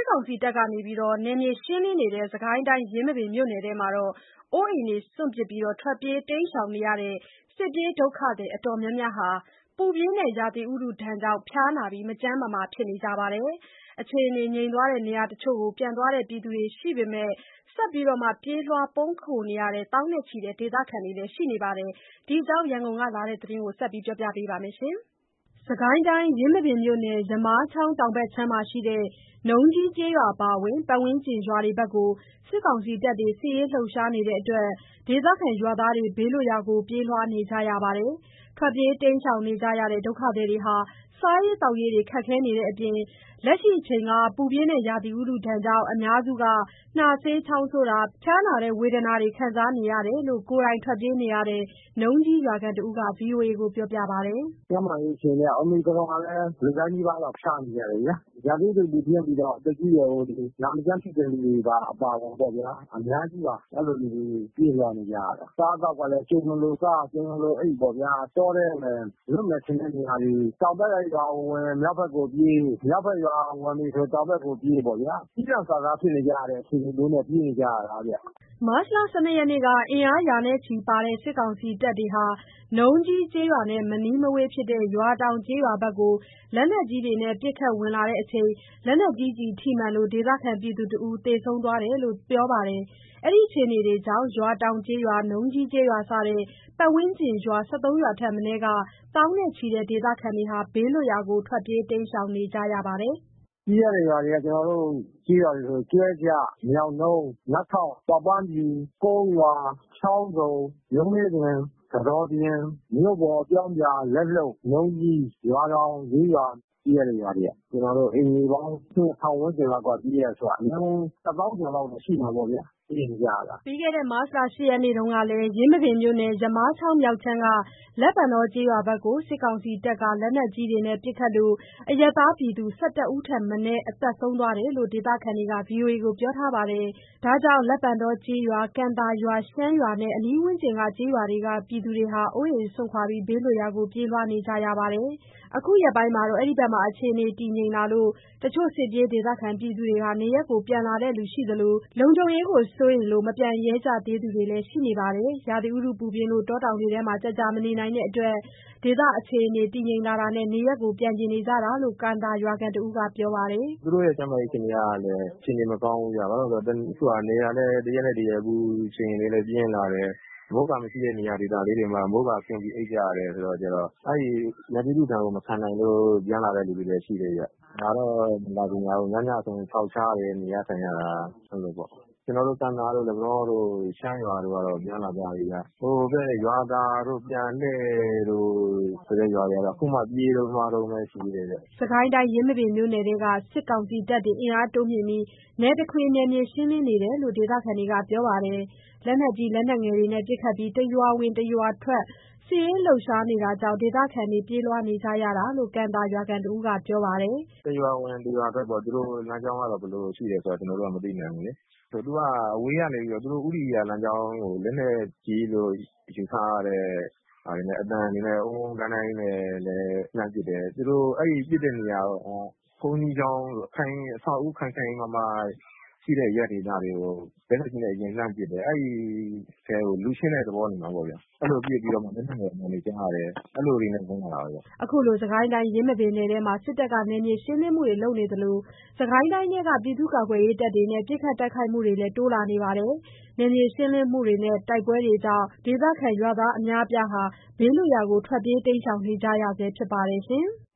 ကောင်စီတပ်ကနေနယ်မြေရှင်းလင်းနေတဲ့ စစ်ကိုင်းတိုင်းယင်းမာပင်မြို့နယ်ထဲမှာ အိုးအိမ်စွန့်ပစ်ထွက်ပြေးတိမ်းရှောင်နေရတဲ့ စစ်ပြေးဒုက္ခသည်အတော်များများဟာ ပူပြင်းတဲ့ရာသီဥတုဒဏ်ကြောင့် ဖျားနာပြီး မကျန်းမမာဖြစ်နေကြပါတယ်။ အခြေအနေငြိမ်သွားတဲ့နေရာတချို့ကို ပြန်သွားတဲ့ပြည်သူတွေရှိပေမဲ့ ဆက်ပြေးလွှားပုန်းခိုနေရတဲ့ သောင်းနဲ့ချီတဲ့ဒေသခံတွေလည်းရှိနေပါတယ်။ ဒီအကြောင်း ရန်ကုန်ကလာတဲ့သတင်းကို မဆုမွန်က တင်ပြပေးထားပါတယ်။ စစ်ကိုင်းတိုင်းယင်းမာပင်မြို့နယ် ယမားချောင်းတောင်ဘက်ခြမ်းမှာရှိတဲ့ နုံကြီးကျေးရွာအပါအဝင် ပတ်ဝန်းကျင်ရွာတွေဘက်ကို စစ်ကောင်စီတပ်တွေ စစ်ရေးလှုပ်ရှားနေတဲ့အတွက် ဒေသခံရွာသားတွေ ဘေးလွတ်ရာကို ပြေးလွှားနေကြရပါတယ်။ ထွက်ပြေးတိမ်းရှောင်နေကြရတဲ့ ဒုက္ခသည်တွေဟာ စားရေးသောက်ရေးခက်ခဲနေတဲ့အပြင် လက်ရှိအချိန်က ပူပြင်းတဲ့ရာသီဥတုဒဏ်ကြောင့် အများစုက နှာစေးချောင်းဆိုးတာ ဖျားနာတဲ့ဝေဒနာတွေခံစားနေရတယ်လို့ ကိုယ်တိုင်ထွက်ပြေးနေရတဲ့ နုံကြီးရွာခံတဦးက ဗွီအိုအေကိုပြောပါတယ်။ "ကျန်းမာရေးအခြေအနေက အိုမီခရွန်ကလည်း လူတိုင်းနီးပါးလောက်ဖျားနေကြတယ်ဗျာ။ ရာသီဥတုပူပြင်းပြီးတော့ သက်ကြီးရွယ်အိုတွေ နာမကျန်းဖြစ်တဲ့လူတွေပါအပါအဝင်ပေါ့ဗျာ။ အများကြီးပါ။ အဲ့လိုလူတွေပြေးလွှားနေကြရတာ။ အစားအသောက်ကလည်း ကြုံသလိုစား ကြုံသလိုအိပ်ပေါ့ဗျာ။ တောထဲလည်းလွတ်မယ်ထင်တဲ့နေရာတွေ တောင်ဘက်ကရွာကိုဝင် မြောက်ဘက်ကိုပြေး မြောက်ဘက်ရွာကိုဝင်ပြီဆို တောင်ဘက်ကိုပြေးပေါ့ဗျာ။ ကျီးလန့်စာစားဖြစ်နေကြရတဲ့အခြေအနေမျိုးနဲ့ ပြေးနေကြရတာဗျ။ " မတ်လ ၁၂ ရက်နေ့က အင်အားရာနဲ့ချီပါတဲ့ စစ်ကောင်စီတပ်တွေဟာ နုံကြီးကျေးရွာနဲ့ မနီးမဝေးဖြစ်တဲ့ ရွာတောင်ကျေးရွာဘက်ကို လက်နက်ကြီးတွေနဲ့ ပစ်ခတ်ဝင်လာချိန် လက်နက်ကြီးထိမှန်လို့ ဒေသခံတဦး သေဆုံးသွားတယ်လို့ ပြောပါတယ်။ အဲဒီအခြေအနေကြောင့် ရွာတောင်ကျေးရွာ နုံကြီးကျေးရွာစတဲ့ ပတ်ဝန်းကျင်ရွာ ၁၃ ရွာထက်မနည်းက သောင်းနဲ့ချီတဲ့ဒေသခံတွေ ဘေးလွတ်ရာကို ထွက်ပြေးတိမ်းရှောင်နေကြရပါတယ်။ "ပြေးရတဲ့ရွာတွေက ကျွန်တော်တို့ကျေးရွာတွေဆို ကျွဲကျ၊ မြောက်နုံး၊ နတ်ထောင့်၊ ပေါက်ပန်းဖြူ၊ ကုန်းရွာ၊ ချောင်းဆုံ၊ ရုံးလေးပင်၊ ကဆောပြင်၊ မြို့ပေါ်၊ ပြောင်းပြာ၊ လက်လုပ်၊ နုံးကြီး၊ ရွာတောင် ၄ ရွာပြေးရတဲ့ရွာတွေက ကျွန်တော်တို့အိမ်ခြေပေါင်း 2000 ဝန်းကျင်လောက်က ပြေးရတယ်ဆိုတော့ အနည်းဆုံး 1 သောင်းကျော်လောက်တော့ရှိမှာပေါ့ဗျာ။ ပြေးနေကြရတာ။ " ပြီးခဲ့တဲ့ မတ်လ ၈ ရက်နေ့ကလည်း ယင်းမာပင်မြို့နယ် ယမားချောင်းမြောက်ခြမ်းက လက်ပံတောကျေးရွာဘက်ကို စစ်ကောင်စီတပ်က လက်နက်ကြီးတွေနဲ့ပစ်ခတ်လို့ အရပ်သားပြည်သူ 11 ဦးထက်မနည်း သေဆုံးသွားတယ်လို့ ဒေသခံတွေက ဗွီအိုအေကိုပြောထားပါတယ်။ ဒါကြောင့် လက်ပံတောကျေးရွာ ကံသာရွာ ရှမ်းရွာနဲ့ အနီးဝန်းကျင်ကျေးရွာတွေက ပြည်သူတွေ အိုးအိမ်စွန့် ဘေးလွတ်ရာကို ပြေးလွှားနေကြရပါတယ်။ အခုရက်ပိုင်း အဲဒီဘက်မှာ အခြေအနေတည်ငြိမ်လာလို့ တချို့စစ်ပြေးဒေသခံတွေ နေရပ်ပြန်လာတဲ့သူရှိသလို လုံခြုံရေးစိုးရိမ်လို့ မပြန်ရဲကြသေးသူတွေလည်းရှိနေပါတယ်။ ရာသီဥတုပူပြင်းလို့ တောတောင်တွေထဲ ကြာကြာမနေနိုင်တဲ့အတွက် ဒေသအခြေအနေတည်ငြိမ်လာတာနဲ့ နေရပ်ပြန်ချင်နေကြတာလို့ ကံသာရွာခံတဦးကပြောပါတယ်။ "သူတို့ရဲ့ကျန်းမာရေးအခြေအနေကလည်း အခြေအနေမကောင်းဘူးဗျ။ ဘာလို့လဲဆိုတော့ အခုကနေတာလည်း တရက်နဲ့တရက် အပူချိန်တွေလည်းပြင်းလာတယ်။ မိုးကာမရှိတဲ့နေရာဒေသလေးတွေမှာ မိုးကာခင်းပြီးအိပ်ကြရတယ်ဆိုတော့ အဲ့ရာသီဥတုဒဏ်ကိုမခံနိုင်လို့ ပြန်လာတဲ့လူတွေလည်းရှိတယ်ဗျ။ ငါတော့မလာချင်ကြဘူး။ ညဆိုရင်ခြောက်ချားတယ် နေရထိုင်ရတာ အဲ့လိုပေါ့။ ကျွန်တော်တို့ ကံသာတို့ လက်ပံတောတို့ ရှမ်းရွာတို့ကတော့ ပြန်လာကြပြီဗျ။ ဟိုဘက်ရွာသာတို့ ပြန်လှည့်တို့ဆိုတဲ့ရွာတွေကတော့ အခုမှပြေးတုန်းမှားတုန်းပဲရှိသေးတယ်ဗျ။ " စစ်ကိုင်းတိုင်း ယင်းမာပင်မြို့နယ်ထဲက စစ်ကောင်စီတပ်တွေ အင်အားတိုးမြှင့်ပြီး နယ်တခွင် နယ်မြေရှင်းလင်းနေတယ်လို့ ဒေသခံတွေကပြောပါတယ်။ လက်နက်ကြီး လက်နက်ငယ်တွေနဲ့ပစ်ခတ်ပြီး တရွာဝင်တရွာထွက် စစ်ရေးလှုပ်ရှားနေတာကြောင့် ဒေသခံတွေ ပြေးလွှားနေကြရတာလို့ ကံသာရွာခံတဦးကပြောပါတယ်။ "တရွာဝင်တရွာထွက်ပေါ့။ သူတို့လမ်းကြောင်းကတော့ ဘယ်လိုရှိတယ်ဆိုတာ ကျွန်တော်တို့ကမသိနိုင်ဘူးလေ။ သူကအဝေးကနေပြီးတော့ သူတို့ဦးတည်ရာလမ်းကြောင်းကို လက်နက်ကြီးလို့ယူဆရတဲ့ဟာတွေနဲ့ အသံတွေနဲ့ အုန်းအုန်းဒိုင်းဒိုင်းနဲ့လည်း လှမ်းပစ်တယ်။ သူတို့အဲ့ပစ်တဲ့နေရာက ဘုန်းကြီးကျောင်း အဆောက်အဦးခိုင်ခိုင်မာမာရှိတဲ့ အရပ်ဒေသတွေကို လက်နက်ကြီးနဲ့အရင်လှမ်းပစ်တယ်။ အဲ့ထဲကို လူရှင်းတဲ့သဘောနေမှာပေါ့ဗျာ။ အဲ့လိုပစ်ပြီးတော့မှ လက်နက်ငယ်အသံတွေကြားရတယ်။ အဲ့လိုတွေနဲ့ဝင်လာတာပဲဗျ။ " အခုလို စစ်ကိုင်းတိုင်း ယင်းမာပင်နယ်ထဲမှာ စစ်တပ်က နယ်မြေရှင်းလင်းမှုတွေလုပ်နေသလို စစ်ကိုင်းတိုင်းထဲက ပြည်သူ့ကာကွယ်ရေးတပ်တွေနဲ့ ပစ်ခတ်တိုက်ခိုက်မှုတွေလည်း တိုးလာနေပါတယ်။ နယ်မြေရှင်းလင်းမှုတွေနဲ့ တိုက်ပွဲတွေကြောင့် ဒေသခံရွာသားအများအပြား ဘေးလွတ်ရာကို ထွက်ပြေးတိမ်းရှောင်နေကြရဆဲဖြစ်ပါတယ်ရှင်။